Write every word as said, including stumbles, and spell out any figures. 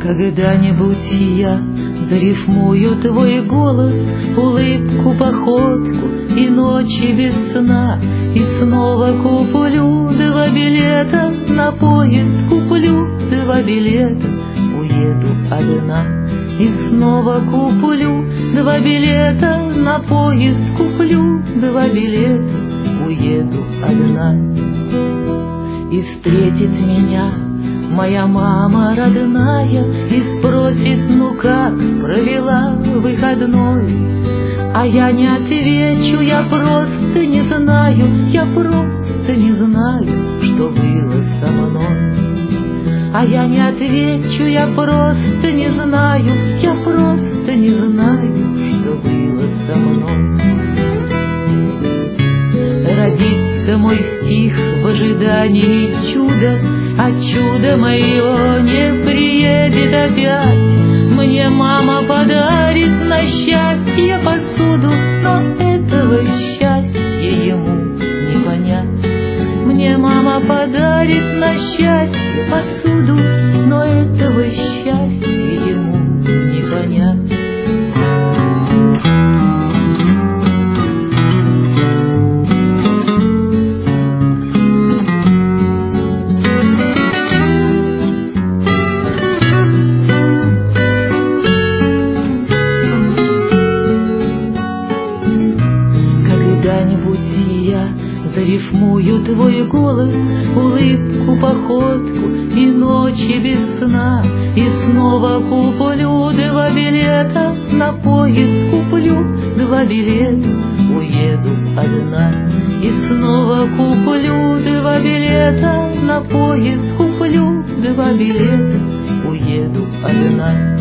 Когда-нибудь я зарифмую твой голос, улыбку, походку и ночи без сна, и снова куплю два билета на поезд, куплю два билета, уеду одна. И снова куплю два билета на поезд, куплю два билета, уеду одна. И встретит меня моя мама родная и спросит, ну как провела выходной? А я не отвечу, я просто не знаю, я просто не знаю, что было со мной. А я не отвечу, я просто не знаю, я просто не знаю, что было со мной. Родится мой стих в ожидании чуда, а чудо мое не приедет опять. Мне мама подарит на счастье посуду, но этого счастья ему не понять. Мне мама подарит на счастье посуду, но этого счастья ему не понять. Когда-нибудь я зарифмую твой голос, улыбку, походку и ночи без сна, и снова куплю два билета на поезд, куплю два билета, уеду одна. И снова куплю два билета на поезд, куплю два билета, уеду одна.